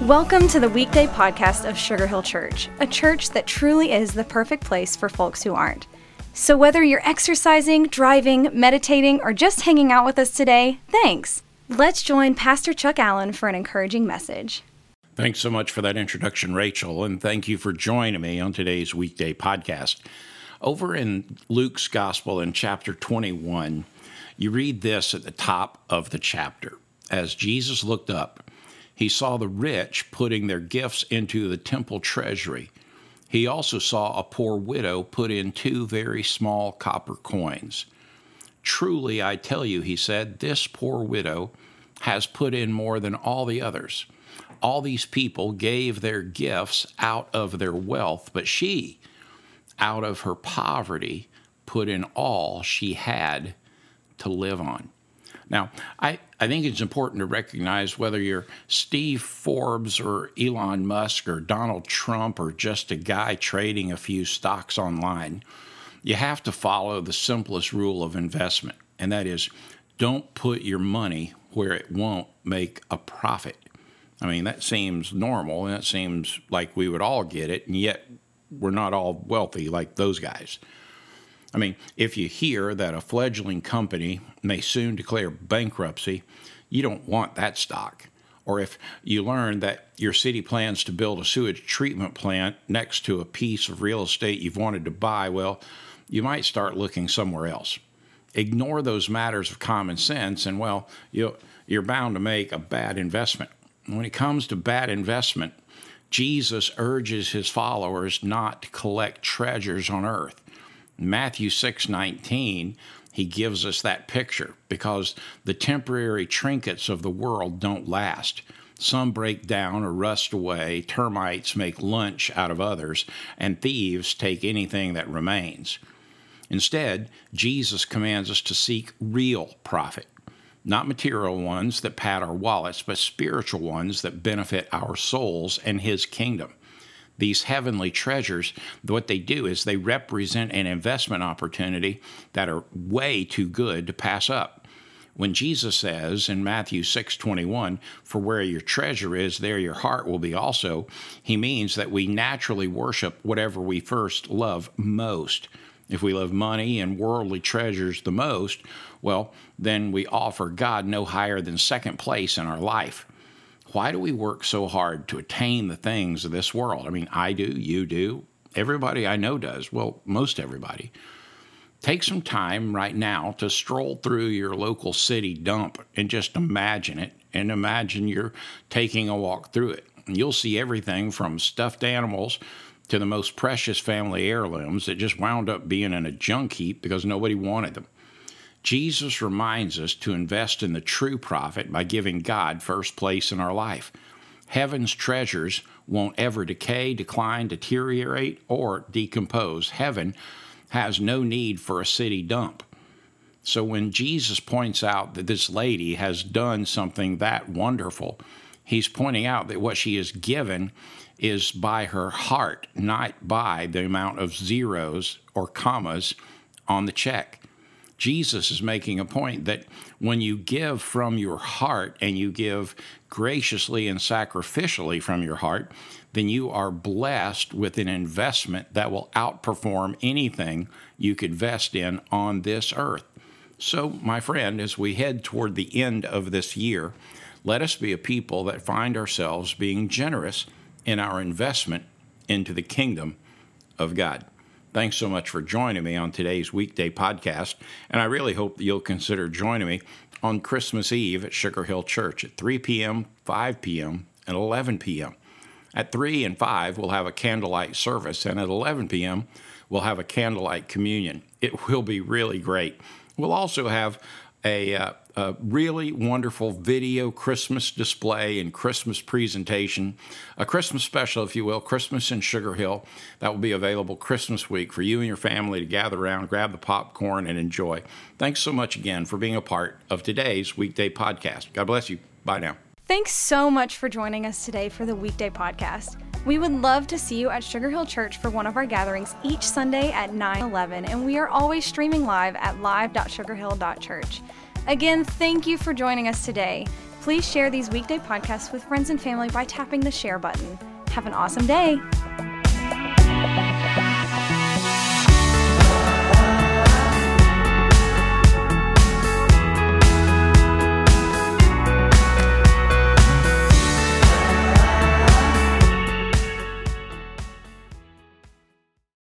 Welcome to the weekday podcast of Sugar Hill Church, a church that truly is the perfect place for folks who aren't. So whether you're exercising, driving, meditating, or just hanging out with us today, thanks. Let's join Pastor Chuck Allen for an encouraging message. Thanks so much for that introduction, Rachel, and thank you for joining me on today's weekday podcast. Over in Luke's Gospel in chapter 21, you read this at the top of the chapter. As Jesus looked up, he saw the rich putting their gifts into the temple treasury. He also saw a poor widow put in 2 very small copper coins. Truly, I tell you, he said, this poor widow has put in more than all the others. All these people gave their gifts out of their wealth, but she, out of her poverty, put in all she had to live on. Now, I think it's important to recognize whether you're Steve Forbes or Elon Musk or Donald Trump or just a guy trading a few stocks online, you have to follow the simplest rule of investment, and that is don't put your money where it won't make a profit. I mean, that seems normal, and it seems like we would all get it, and yet we're not all wealthy like those guys. I mean, if you hear that a fledgling company may soon declare bankruptcy, you don't want that stock. Or if you learn that your city plans to build a sewage treatment plant next to a piece of real estate you've wanted to buy, well, you might start looking somewhere else. Ignore those matters of common sense, and, well, you're bound to make a bad investment. When it comes to bad investment, Jesus urges his followers not to collect treasures on earth. In Matthew 6:19, he gives us that picture because the temporary trinkets of the world don't last. Some break down or rust away, termites make lunch out of others, and thieves take anything that remains. Instead, Jesus commands us to seek real profit, not material ones that pad our wallets, but spiritual ones that benefit our souls and his kingdom. These heavenly treasures, what they do is they represent an investment opportunity that are way too good to pass up. When Jesus says in Matthew 6:21, "For where your treasure is, there your heart will be also," he means that we naturally worship whatever we first love most. If we love money and worldly treasures the most, well, then we offer God no higher than second place in our life. Why do we work so hard to attain the things of this world? I mean, I do, you do, everybody I know does. Well, most everybody. Take some time right now to stroll through your local city dump and just imagine it, and imagine you're taking a walk through it. And you'll see everything from stuffed animals to the most precious family heirlooms that just wound up being in a junk heap because nobody wanted them. Jesus reminds us to invest in the true profit by giving God first place in our life. Heaven's treasures won't ever decay, decline, deteriorate, or decompose. Heaven has no need for a city dump. So when Jesus points out that this lady has done something that wonderful, he's pointing out that what she is given is by her heart, not by the amount of zeros or commas on the check. Jesus is making a point that when you give from your heart and you give graciously and sacrificially from your heart, then you are blessed with an investment that will outperform anything you could invest in on this earth. So, my friend, as we head toward the end of this year, let us be a people that find ourselves being generous in our investment into the kingdom of God. Thanks so much for joining me on today's weekday podcast, and I really hope that you'll consider joining me on Christmas Eve at Sugar Hill Church at 3 p.m., 5 p.m., and 11 p.m. At 3 and 5, we'll have a candlelight service, and at 11 p.m., we'll have a candlelight communion. It will be really great. We'll also have a really wonderful video Christmas display and Christmas presentation, a Christmas special, if you will, Christmas in Sugar Hill, that will be available Christmas week for you and your family to gather around, grab the popcorn, and enjoy. Thanks so much again for being a part of today's weekday podcast. God bless you. Bye now. Thanks so much for joining us today for the weekday podcast. We would love to see you at Sugar Hill Church for one of our gatherings each Sunday at 9:11, and we are always streaming live at live.sugarhill.church. Again, thank you for joining us today. Please share these weekday podcasts with friends and family by tapping the share button. Have an awesome day.